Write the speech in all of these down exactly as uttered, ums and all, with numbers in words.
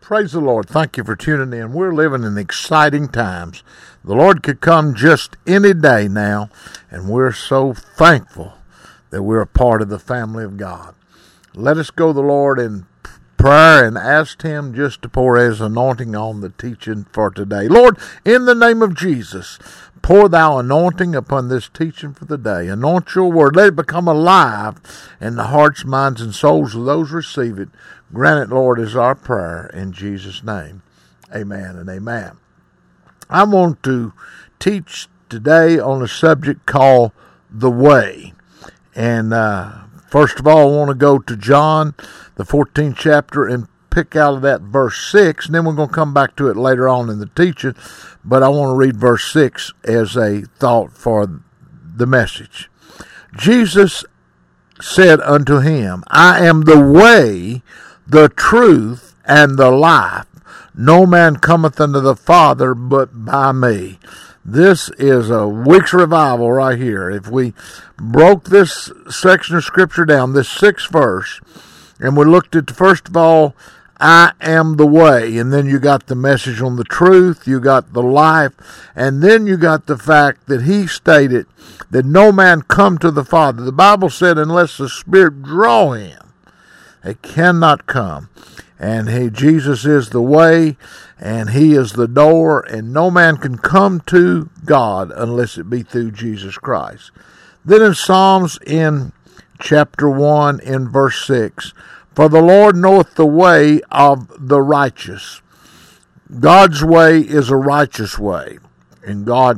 Praise the Lord. Thank you for tuning in. We're living in exciting times. The Lord could come just any day now, and we're so thankful that we're a part of the family of God. Let us go to the Lord in prayer and ask Him just to pour His anointing on the teaching for today. Lord, in the name of Jesus, pour thou anointing upon this teaching for the day. Anoint your word. Let it become alive in the hearts, minds, and souls of those who receive it. Grant it, Lord, is our prayer in Jesus' name. Amen and amen. I want to teach today on a subject called the way. And uh, first of all, I want to go to John, the fourteenth chapter, and pick out of that verse six. And then we're going to come back to it later on in the teaching. But I want to read verse six as a thought for the message. Jesus said unto him, I am the way, the truth, and the life. No man cometh unto the Father but by me. This is a week's revival right here. If we broke this section of Scripture down, this sixth verse, and we looked at, first of all, I am the way, and then you got the message on the truth, you got the life, and then you got the fact that he stated that no man come to the Father. The Bible said unless the Spirit draw him, they cannot come. And he, Jesus is the way, and he is the door, and no man can come to God unless it be through Jesus Christ. Then in Psalms in chapter one in verse six, for the Lord knoweth the way of the righteous. God's way is a righteous way, and God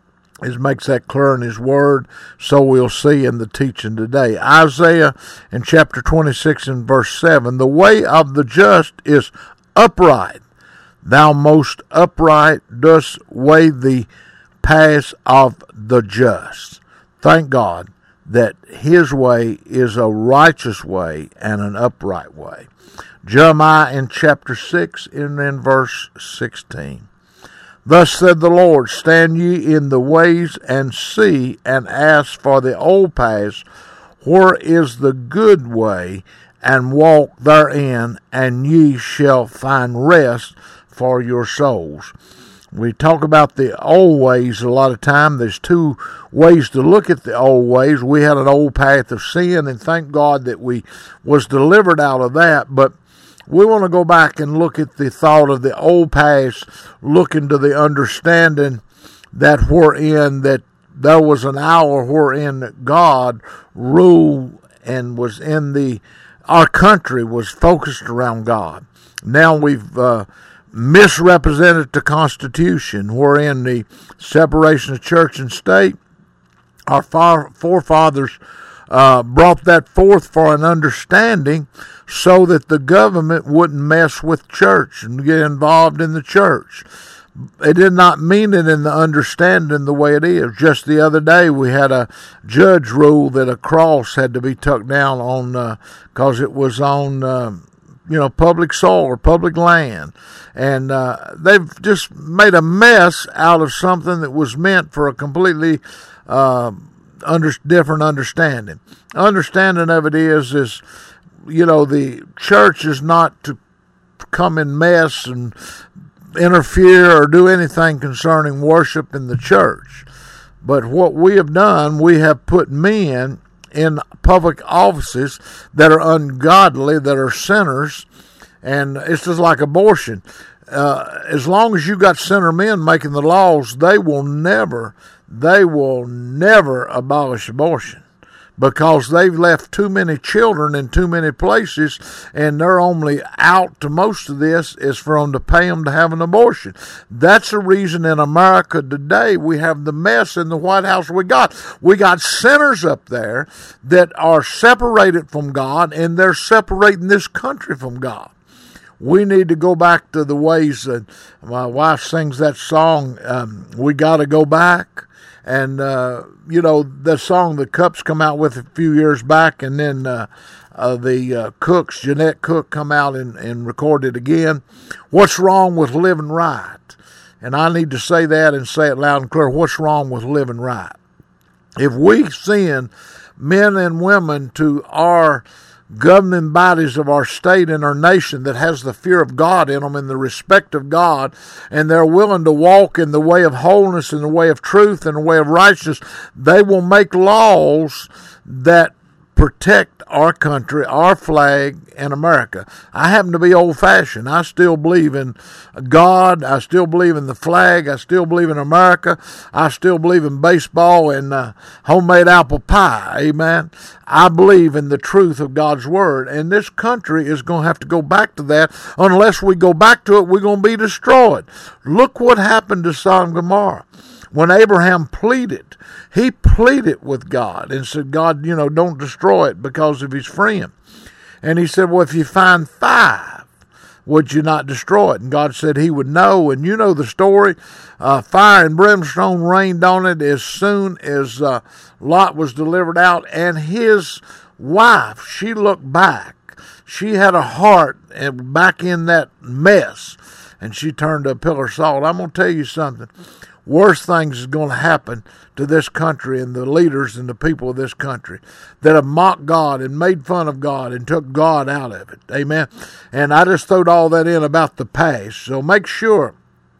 It makes that clear in His Word, so we'll see in the teaching today. Isaiah in chapter twenty-six and verse seven, the way of the just is upright. Thou most upright dost weigh the paths of the just. Thank God that His way is a righteous way and an upright way. Jeremiah in chapter six and in verse sixteen. Thus said the Lord, stand ye in the ways and see, and ask for the old paths, where is the good way, and walk therein, and ye shall find rest for your souls. We talk about the old ways a lot of time. There's two ways to look at the old ways. We had an old path of sin, and thank God that we was delivered out of that, but we want to go back and look at the thought of the old past, look into the understanding that wherein that there was an hour wherein God ruled and was in the, our country was focused around God. Now we've uh, misrepresented the Constitution, wherein the separation of church and state, our far, forefathers Uh, brought that forth for an understanding so that the government wouldn't mess with church and get involved in the church. It did not mean it in the understanding the way it is. Just the other day we had a judge rule that a cross had to be tucked down on because uh, it was on uh, you know public soil or public land. And uh, they've just made a mess out of something that was meant for a completely uh, Under, different understanding. Understanding of it is, is, you know, the church is not to come and mess and interfere or do anything concerning worship in the church. But what we have done, we have put men in public offices that are ungodly, that are sinners, and it's just like abortion. Uh, as long as you got sinner men making the laws, they will never They will never abolish abortion because they've left too many children in too many places, and they're only out to most of this is for them to pay them to have an abortion. That's the reason in America today we have the mess in the White House we got. We got sinners up there that are separated from God, and they're separating this country from God. We need to go back to the ways that my wife sings that song, um, We Gotta Go Back. And, uh, you know, the song the Cups come out with a few years back, and then uh, uh, the uh, Cooks, Jeanette Cook, come out and, and record it again. What's wrong with living right? And I need to say that and say it loud and clear. What's wrong with living right? If we send men and women to our governing bodies of our state and our nation that has the fear of God in them and the respect of God, and they're willing to walk in the way of wholeness, in the way of truth, in the way of righteousness, they will make laws that protect our country, our flag, and America. I happen to be old-fashioned. I still believe in God. I still believe in the flag. I still believe in America. I still believe in baseball and uh, homemade apple pie. Amen. I believe in the truth of God's word. And this country is going to have to go back to that. Unless we go back to it, we're going to be destroyed. Look what happened to Sodom and Gomorrah. When Abraham pleaded, he pleaded with God and said, God, you know, don't destroy it because of his friend. And he said, well, if you find five, would you not destroy it? And God said he would know. And you know the story. Uh, fire and brimstone rained on it as soon as uh, Lot was delivered out. And his wife, she looked back. She had a heart and back in that mess. And she turned to a pillar of salt. I'm going to tell you something. Worse things is going to happen to this country and the leaders and the people of this country that have mocked God and made fun of God and took God out of it. Amen. And I just throwed all that in about the past. So make sure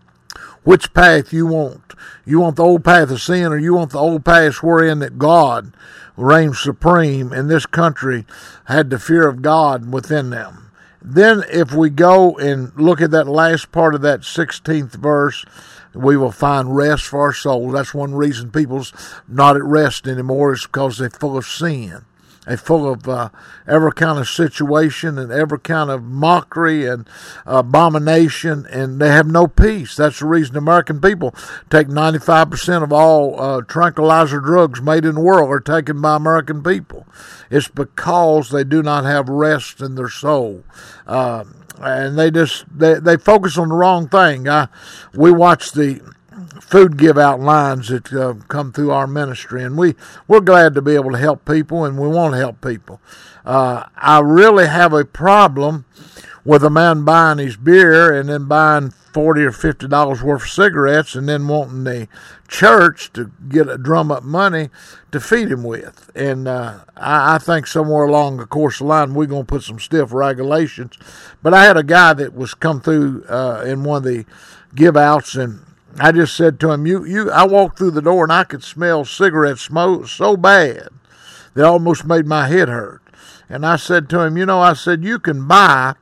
which path you want. You want the old path of sin, or you want the old path wherein that God reigns supreme and this country had the fear of God within them. Then if we go and look at that last part of that sixteenth verse, we will find rest for our soul. That's one reason people's not at rest anymore, is because they're full of sin. They're full of uh, every kind of situation and every kind of mockery and abomination, and they have no peace. That's the reason American people take ninety-five percent of all uh, tranquilizer drugs made in the world are taken by American people. It's because they do not have rest in their soul. Uh, And they just, they, they focus on the wrong thing. I, we watch the food give out lines that uh, come through our ministry, and we, we're glad to be able to help people, and we want to help people. Uh, I really have a problem with a man buying his beer and then buying forty or fifty dollars worth of cigarettes and then wanting the church to get a drum up money to feed him with. And uh, I, I think somewhere along the course of the line we're going to put some stiff regulations. But I had a guy that was come through uh, in one of the give outs, and I just said to him, you, you, I walked through the door and I could smell cigarette smoke so bad that it almost made my head hurt. And I said to him, you know, I said, you can buy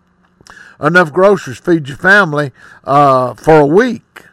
enough groceries to feed your family uh, for a week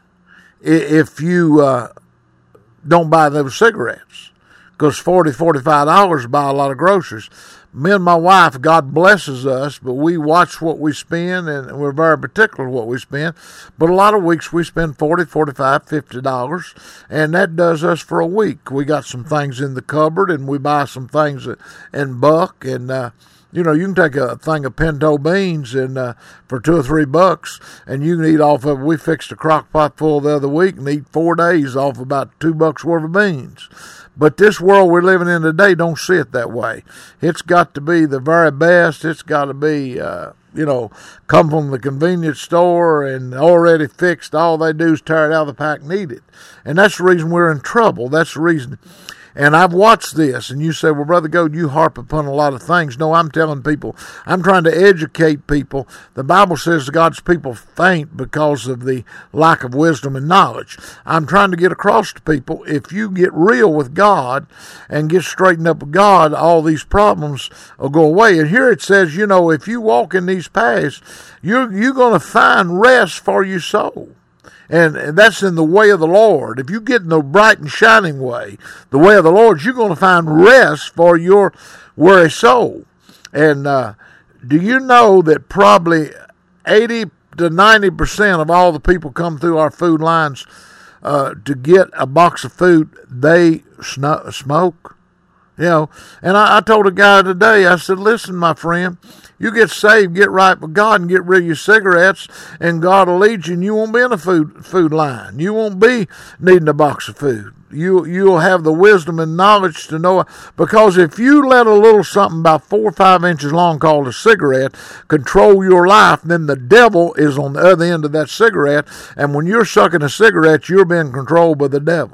if you uh, don't buy those cigarettes. Because forty dollars, forty-five dollars buy a lot of groceries. Me and my wife, God blesses us, but we watch what we spend, and we're very particular what we spend. But a lot of weeks we spend forty dollars, forty-five dollars, fifty dollars, and that does us for a week. We got some things in the cupboard, and we buy some things in bulk, and uh, you know, you can take a thing of pinto beans and uh, for two or three bucks, and you can eat off of it. We fixed a crock pot full the other week and eat four days off about two bucks worth of beans. But this world we're living in today don't see it that way. It's got to be the very best. It's got to be, uh, you know, come from the convenience store and already fixed. All they do is tear it out of the pack and eat it. And that's the reason we're in trouble. That's the reason. And I've watched this, and you say, well, Brother Goad, you harp upon a lot of things. No, I'm telling people, I'm trying to educate people. The Bible says God's people faint because of the lack of wisdom and knowledge. I'm trying to get across to people, if you get real with God and get straightened up with God, all these problems will go away. And here it says, you know, if you walk in these paths, you're, you're going to find rest for your soul. And that's in the way of the Lord. If you get in the bright and shining way, the way of the Lord, you're going to find rest for your weary soul. And uh, do you know that probably eighty to ninety percent of all the people come through our food lines uh, to get a box of food, they sn- smoke? You know, and I, I told a guy today, I said, listen, my friend, you get saved, get right with God, and get rid of your cigarettes, and God will lead you, and you won't be in a food food line. You won't be needing a box of food. You, you'll have the wisdom and knowledge to know it. Because if you let a little something about four or five inches long called a cigarette control your life, then the devil is on the other end of that cigarette, and when you're sucking a cigarette, you're being controlled by the devil.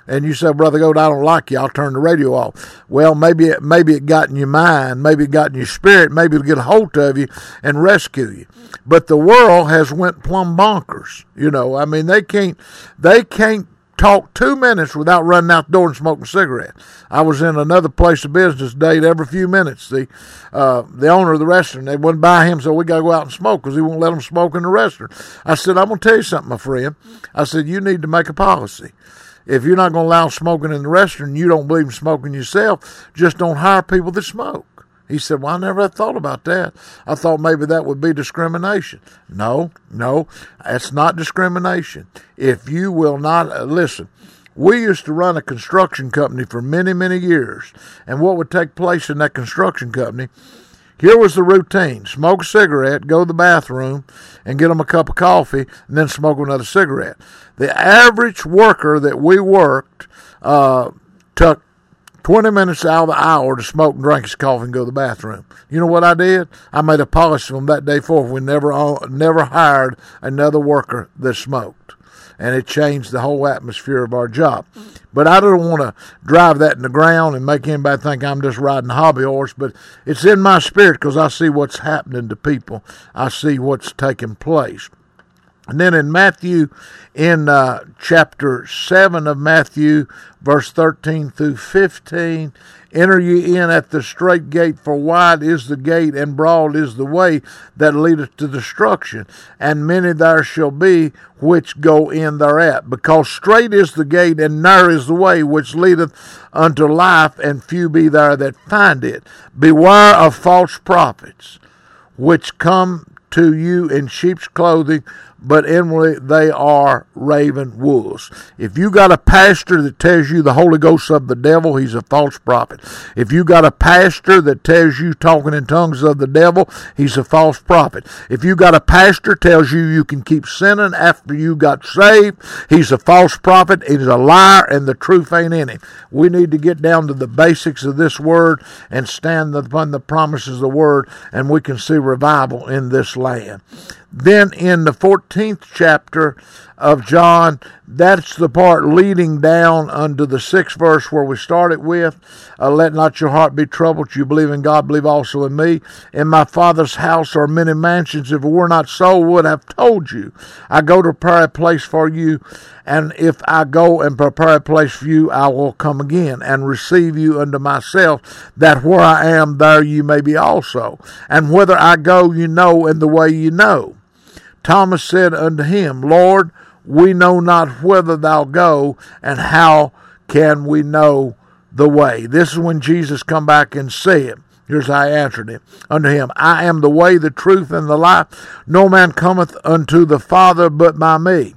And you say, Brother Gold, I don't like you, I'll turn the radio off. Well, maybe it, maybe it got in your mind, maybe it got in your spirit, maybe it'll get a hold of you and rescue you. But the world has went plumb bonkers. You know, I mean, they can't, they can't talk two minutes without running out the door and smoking a cigarette. I was in another place of business today, every few minutes, the uh, the owner of the restaurant, they wouldn't buy him, so we got to go out and smoke because he won't let them smoke in the restaurant. I said, I'm going to tell you something, my friend. I said, you need to make a policy. If you're not going to allow smoking in the restaurant and you don't believe in smoking yourself, just don't hire people that smoke. He said, well, I never had thought about that. I thought maybe that would be discrimination. No, no, that's not discrimination. If you will not, uh, listen, we used to run a construction company for many, many years. And what would take place in that construction company, here was the routine. Smoke a cigarette, go to the bathroom, and get them a cup of coffee, and then smoke another cigarette. The average worker that we worked uh, took twenty minutes out of the hour to smoke and drink his coffee and go to the bathroom. You know what I did? I made a policy from that day forward. We never, never hired another worker that smoked. And it changed the whole atmosphere of our job. But I don't want to drive that in the ground and make anybody think I'm just riding a hobby horse, but it's in my spirit because I see what's happening to people. I see what's taking place. And then in Matthew, in uh, chapter seven of Matthew, verse thirteen through fifteen, enter ye in at the strait gate, for wide is the gate, and broad is the way that leadeth to destruction, and many there shall be which go in thereat. Because strait is the gate, and narrow is the way which leadeth unto life, and few be there that find it. Beware of false prophets, which come to you in sheep's clothing, but inwardly they are raven wolves. If you got a pastor that tells you the Holy Ghost of the devil, he's a false prophet. If you got a pastor that tells you talking in tongues of the devil, he's a false prophet. If you got a pastor tells you you can keep sinning after you got saved, he's a false prophet. He's a liar, and the truth ain't in him. We need to get down to the basics of this word and stand upon the promises of the word, and we can see revival in this land. Then in the fourteenth chapter of John, that's the part leading down unto the sixth verse where we started with. Uh, Let not your heart be troubled. You believe in God, believe also in me. In my Father's house are many mansions. If it were not so, I would have told you. I go to prepare a place for you. And if I go and prepare a place for you, I will come again and receive you unto myself, that where I am, there you may be also. And whither I go, you know, and the way you know. Thomas said unto him, Lord, we know not whither thou go, and how can we know the way? This is when Jesus come back and said, here's how I answered him, unto him, I am the way, the truth, and the life. No man cometh unto the Father but by me.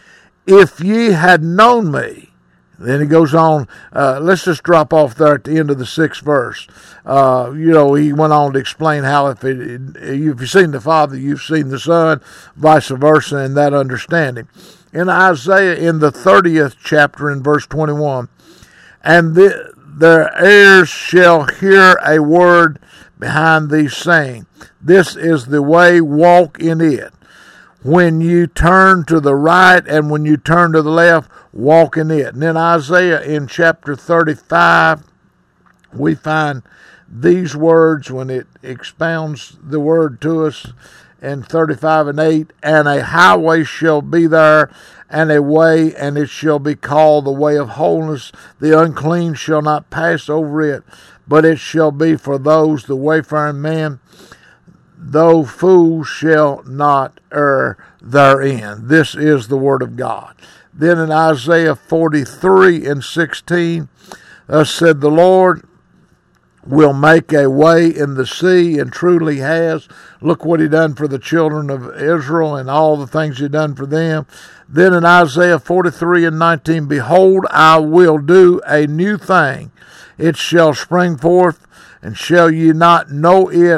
If ye had known me, then he goes on, uh, let's just drop off there at the end of the sixth verse. Uh, you know, he went on to explain how if, it, if you've seen the Father, you've seen the Son, vice versa, and that understanding. In Isaiah, in the thirtieth chapter, in verse twenty-one, and the, their ears shall hear a word behind thee saying, this is the way, walk in it. When you turn to the right and when you turn to the left, walk in it. And then Isaiah in chapter thirty-five, we find these words when it expounds the word to us in thirty-five and eight, and a highway shall be there, and a way, and it shall be called the way of wholeness. The unclean shall not pass over it, but it shall be for those, the wayfaring men, though fools shall not err therein. This is the word of God. Then in Isaiah forty-three and sixteen, thus said the Lord, will make a way in the sea, and truly has. Look what he done for the children of Israel and all the things he done for them. Then in Isaiah forty-three and nineteen, behold, I will do a new thing. It shall spring forth, and shall ye not know it?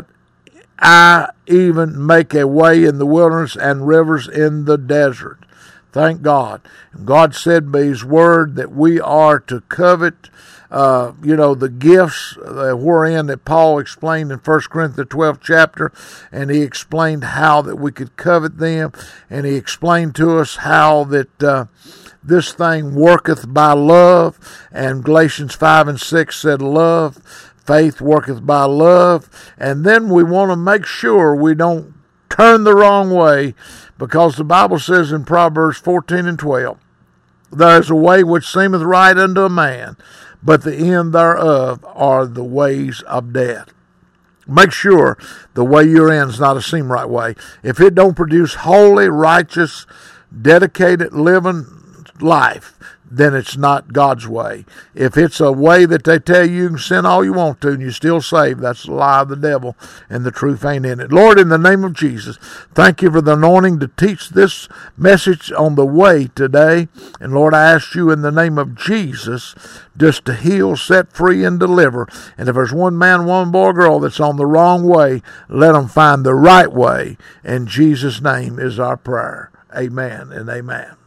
I even make a way in the wilderness and rivers in the desert. Thank God. God said by his word that we are to covet uh, you know, the gifts uh, wherein that Paul explained in First Corinthians twelfth chapter, and he explained how that we could covet them, and he explained to us how that uh, this thing worketh by love, and Galatians five and six said love, faith worketh by love, and then we want to make sure we don't turn the wrong way, because the Bible says in Proverbs fourteen and twelve, there is a way which seemeth right unto a man, but the end thereof are the ways of death. Make sure the way you're in is not a seem right way. If it don't produce holy, righteous, dedicated living life, then it's not God's way. If it's a way that they tell you you can sin all you want to and you're still saved, that's the lie of the devil, and the truth ain't in it. Lord, in the name of Jesus, thank you for the anointing to teach this message on the way today. And Lord, I ask you in the name of Jesus just to heal, set free, and deliver. And if there's one man, one boy, girl that's on the wrong way, let them find the right way. In Jesus' name is our prayer. Amen and amen.